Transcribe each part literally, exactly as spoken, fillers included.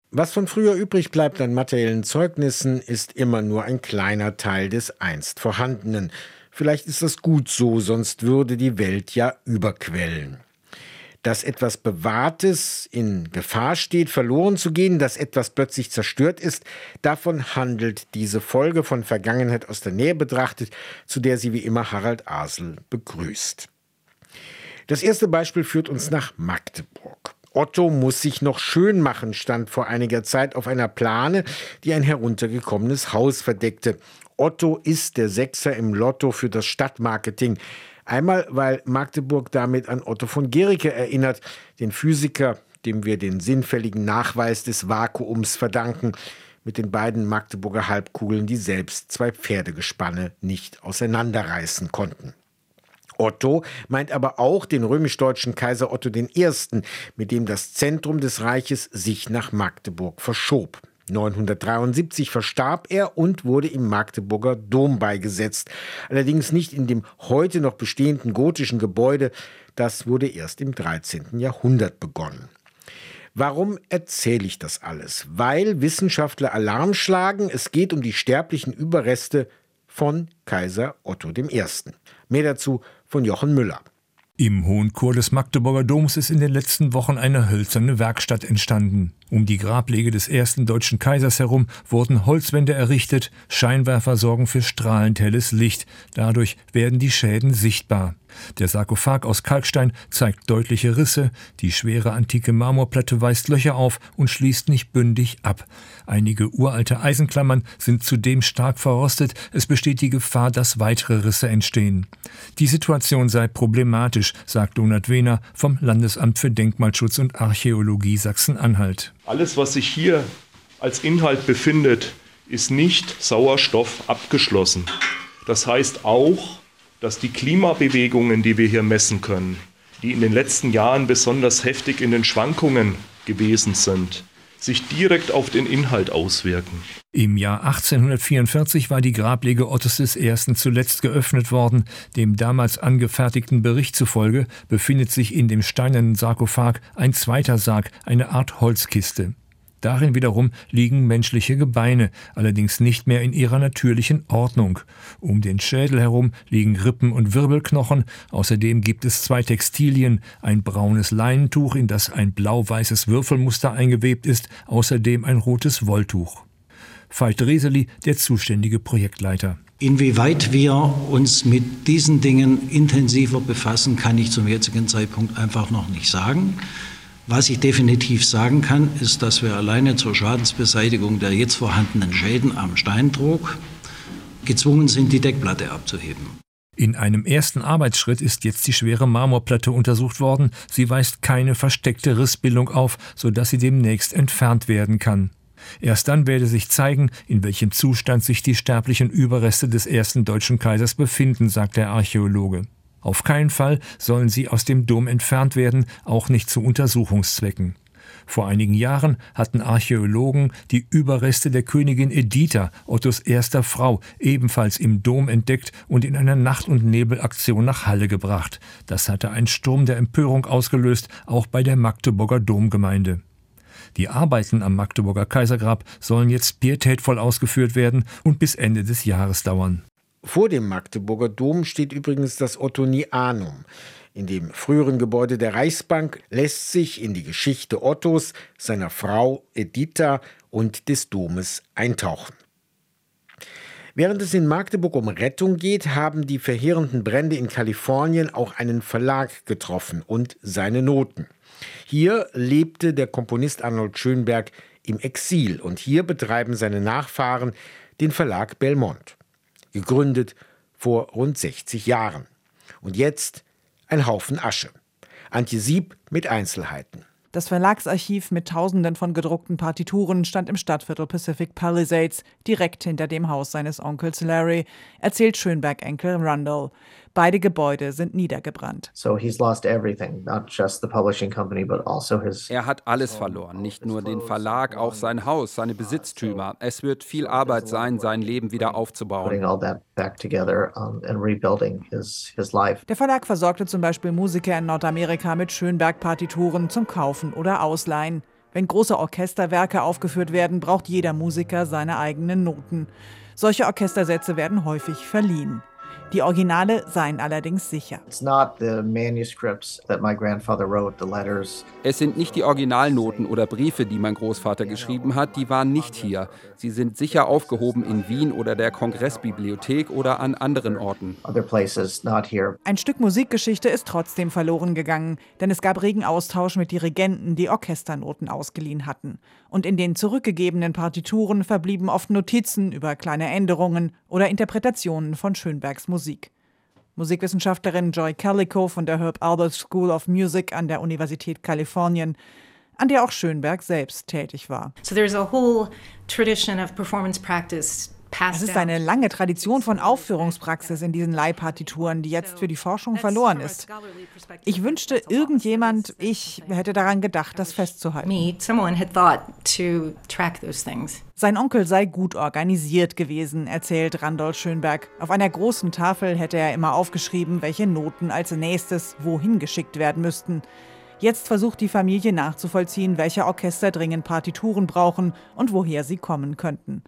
Was von früher übrig bleibt an materiellen Zeugnissen, ist immer nur ein kleiner Teil des einst Vorhandenen. Vielleicht ist das gut so, sonst würde die Welt ja überquellen. Dass etwas Bewahrtes in Gefahr steht, verloren zu gehen, dass etwas plötzlich zerstört ist, davon handelt diese Folge von Vergangenheit aus der Nähe betrachtet, zu der sie wie immer Harald Asel begrüßt. Das erste Beispiel führt uns nach Magdeburg. Otto muss sich noch schön machen, stand vor einiger Zeit auf einer Plane, die ein heruntergekommenes Haus verdeckte. Otto ist der Sechser im Lotto für das Stadtmarketing. Einmal, weil Magdeburg damit an Otto von Guericke erinnert, den Physiker, dem wir den sinnfälligen Nachweis des Vakuums verdanken, mit den beiden Magdeburger Halbkugeln, die selbst zwei Pferdegespanne nicht auseinanderreißen konnten. Otto meint aber auch den römisch-deutschen Kaiser Otto der Erste., mit dem das Zentrum des Reiches sich nach Magdeburg verschob. neunhundertdreiundsiebzig verstarb er und wurde im Magdeburger Dom beigesetzt. Allerdings nicht in dem heute noch bestehenden gotischen Gebäude. Das wurde erst im dreizehnten Jahrhundert begonnen. Warum erzähle ich das alles? Weil Wissenschaftler Alarm schlagen. Es geht um die sterblichen Überreste von Kaiser Otto der Erste. Mehr dazu von Jochen Müller. Im Hohen Chor des Magdeburger Doms ist in den letzten Wochen eine hölzerne Werkstatt entstanden. Um die Grablege des ersten deutschen Kaisers herum wurden Holzwände errichtet, Scheinwerfer sorgen für strahlend helles Licht. Dadurch werden die Schäden sichtbar. Der Sarkophag aus Kalkstein zeigt deutliche Risse, die schwere antike Marmorplatte weist Löcher auf und schließt nicht bündig ab. Einige uralte Eisenklammern sind zudem stark verrostet, es besteht die Gefahr, dass weitere Risse entstehen. Die Situation sei problematisch, sagt Donat Wehner vom Landesamt für Denkmalschutz und Archäologie Sachsen-Anhalt. Alles, was sich hier als Inhalt befindet, ist nicht Sauerstoff abgeschlossen. Das heißt auch, dass die Klimabewegungen, die wir hier messen können, die in den letzten Jahren besonders heftig in den Schwankungen gewesen sind, sich direkt auf den Inhalt auswirken. Im Jahr achtzehnhundertvierundvierzig war die Grablege Ottos des Ersten zuletzt geöffnet worden. Dem damals angefertigten Bericht zufolge befindet sich in dem steinernen Sarkophag ein zweiter Sarg, eine Art Holzkiste. Darin wiederum liegen menschliche Gebeine, allerdings nicht mehr in ihrer natürlichen Ordnung. Um den Schädel herum liegen Rippen und Wirbelknochen. Außerdem gibt es zwei Textilien, ein braunes Leinentuch, in das ein blau-weißes Würfelmuster eingewebt ist, außerdem ein rotes Wolltuch. Veit Reseli, der zuständige Projektleiter. Inwieweit wir uns mit diesen Dingen intensiver befassen, kann ich zum jetzigen Zeitpunkt einfach noch nicht sagen. Was ich definitiv sagen kann, ist, dass wir alleine zur Schadensbeseitigung der jetzt vorhandenen Schäden am Steintrog gezwungen sind, die Deckplatte abzuheben. In einem ersten Arbeitsschritt ist jetzt die schwere Marmorplatte untersucht worden. Sie weist keine versteckte Rissbildung auf, sodass sie demnächst entfernt werden kann. Erst dann werde sich zeigen, in welchem Zustand sich die sterblichen Überreste des ersten deutschen Kaisers befinden, sagt der Archäologe. Auf keinen Fall sollen sie aus dem Dom entfernt werden, auch nicht zu Untersuchungszwecken. Vor einigen Jahren hatten Archäologen die Überreste der Königin Editha, Ottos erster Frau, ebenfalls im Dom entdeckt und in einer Nacht- und Nebelaktion nach Halle gebracht. Das hatte einen Sturm der Empörung ausgelöst, auch bei der Magdeburger Domgemeinde. Die Arbeiten am Magdeburger Kaisergrab sollen jetzt pietätvoll ausgeführt werden und bis Ende des Jahres dauern. Vor dem Magdeburger Dom steht übrigens das Ottonianum. In dem früheren Gebäude der Reichsbank lässt sich in die Geschichte Ottos, seiner Frau Editha und des Domes eintauchen. Während es in Magdeburg um Rettung geht, haben die verheerenden Brände in Kalifornien auch einen Verlag getroffen und seine Noten. Hier lebte der Komponist Arnold Schönberg im Exil und hier betreiben seine Nachfahren den Verlag Belmont. Gegründet vor rund sechzig Jahren. Und jetzt ein Haufen Asche. Antje Sieb mit Einzelheiten. Das Verlagsarchiv mit Tausenden von gedruckten Partituren stand im Stadtviertel Pacific Palisades, direkt hinter dem Haus seines Onkels Larry, erzählt Schönberg-Enkel Rundle. Beide Gebäude sind niedergebrannt. So he's lost everything, not just the publishing company, but also his. Er hat alles verloren, nicht nur den Verlag, auch sein Haus, seine Besitztümer. Es wird viel Arbeit sein, sein Leben wieder aufzubauen. Putting all that back together um, and rebuilding his his life. Der Verlag versorgte zum Beispiel Musiker in Nordamerika mit Schönberg-Partituren zum Kaufen oder Ausleihen. Wenn große Orchesterwerke aufgeführt werden, braucht jeder Musiker seine eigenen Noten. Solche Orchestersätze werden häufig verliehen. Die Originale seien allerdings sicher. It's not the manuscripts that my grandfather wrote, the letters. Es sind nicht die Originalnoten oder Briefe, die mein Großvater geschrieben hat, die waren nicht hier. Sie sind sicher aufgehoben in Wien oder der Kongressbibliothek oder an anderen Orten. Other places, not here. Ein Stück Musikgeschichte ist trotzdem verloren gegangen, denn es gab regen Austausch mit Dirigenten, die Orchesternoten ausgeliehen hatten. Und in den zurückgegebenen Partituren verblieben oft Notizen über kleine Änderungen oder Interpretationen von Schönbergs Musik. Musikwissenschaftlerin Joy Calico von der Herb Alpert School of Music an der Universität Kalifornien, an der auch Schönberg selbst tätig war. So there's a whole tradition of performance practice. Es ist eine lange Tradition von Aufführungspraxis in diesen Leihpartituren, die jetzt für die Forschung verloren ist. Ich wünschte, irgendjemand, ich hätte daran gedacht, das festzuhalten. Sein Onkel sei gut organisiert gewesen, erzählt Randolph Schönberg. Auf einer großen Tafel hätte er immer aufgeschrieben, welche Noten als nächstes wohin geschickt werden müssten. Jetzt versucht die Familie nachzuvollziehen, welche Orchester dringend Partituren brauchen und woher sie kommen könnten.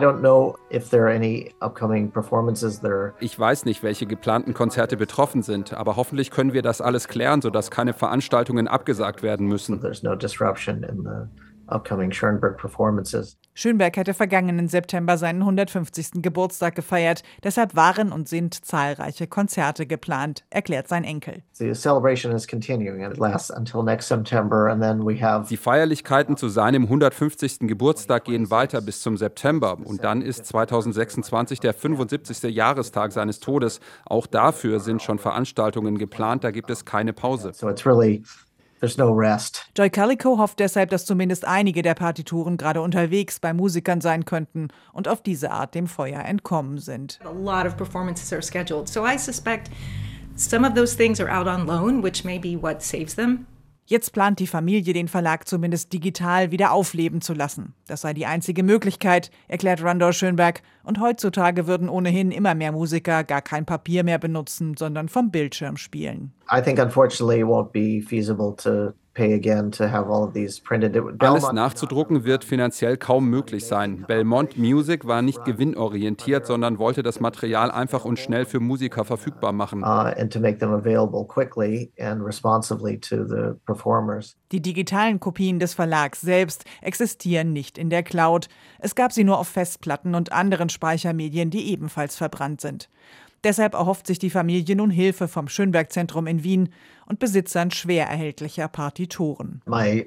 Ich weiß nicht, welche geplanten Konzerte betroffen sind, aber hoffentlich können wir das alles klären, sodass keine Veranstaltungen abgesagt werden müssen. Upcoming Schoenberg performances. Schönberg hätte vergangenen September seinen hundertfünfzigsten Geburtstag gefeiert. Deshalb waren und sind zahlreiche Konzerte geplant, erklärt sein Enkel. The celebration is continuing and it lasts until next September and then we have Die Feierlichkeiten zu seinem hundertfünfzigsten Geburtstag gehen weiter bis zum September und dann ist zweitausendsechsundzwanzig der fünfundsiebzigste Jahrestag seines Todes. Auch dafür sind schon Veranstaltungen geplant, da gibt es keine Pause. So it's really There's no rest. Joy Calico hofft deshalb, dass zumindest einige der Partituren gerade unterwegs bei Musikern sein könnten und auf diese Art dem Feuer entkommen sind. A lot of performances are scheduled, so I suspect some of those things are out on loan, which may be what saves them. Jetzt plant die Familie, den Verlag zumindest digital wieder aufleben zu lassen. Das sei die einzige Möglichkeit, erklärt Randolph Schönberg. Und heutzutage würden ohnehin immer mehr Musiker gar kein Papier mehr benutzen, sondern vom Bildschirm spielen. I think unfortunately it won't be feasible to pay again to have all of these printed. Alles nachzudrucken wird finanziell kaum möglich sein. Belmont Music war nicht gewinnorientiert, sondern wollte das Material einfach und schnell für Musiker verfügbar machen. Uh, and to make them available quickly and responsively to the performers. Die digitalen Kopien des Verlags selbst existieren nicht in der Cloud. Es gab sie nur auf Festplatten und anderen Speichermedien, die ebenfalls verbrannt sind. Deshalb erhofft sich die Familie nun Hilfe vom Schönberg-Zentrum in Wien und Besitzern schwer erhältlicher Partituren.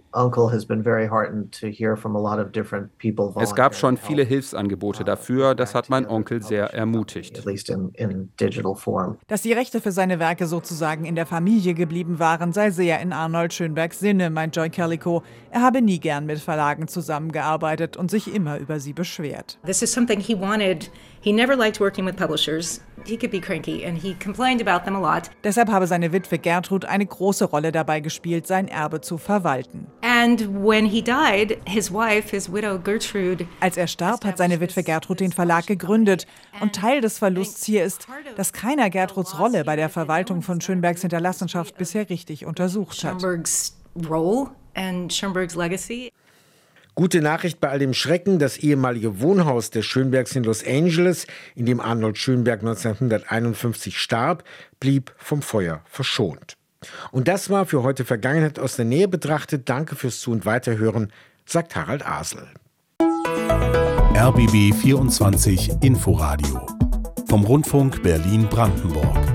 Es gab schon viele Hilfsangebote dafür, das hat mein Onkel sehr ermutigt. Dass die Rechte für seine Werke sozusagen in der Familie geblieben waren, sei sehr in Arnold Schönbergs Sinne, meint Joy Calico. Er habe nie gern mit Verlagen zusammengearbeitet und sich immer über sie beschwert. This is something he wanted. He never liked working with publishers. He could be cranky and he complained about them a lot. Deshalb habe seine Witwe Gertrud eine große Rolle dabei gespielt, sein Erbe zu verwalten. And when he died, his wife, his widow Gertrude. Als er starb, hat seine Witwe Gertrud den Verlag gegründet. Und Teil des Verlusts hier ist, dass keiner Gertruds Rolle bei der Verwaltung von Schönbergs Hinterlassenschaft bisher richtig untersucht hat. Schönbergs role and Schönbergs legacy. Gute Nachricht bei all dem Schrecken: Das ehemalige Wohnhaus der Schönbergs in Los Angeles, in dem Arnold Schönberg neunzehnhunderteinundfünfzig starb, blieb vom Feuer verschont. Und das war für heute Vergangenheit aus der Nähe betrachtet. Danke fürs Zu- und Weiterhören, sagt Harald Asel. R B B vierundzwanzig Inforadio vom Rundfunk Berlin-Brandenburg.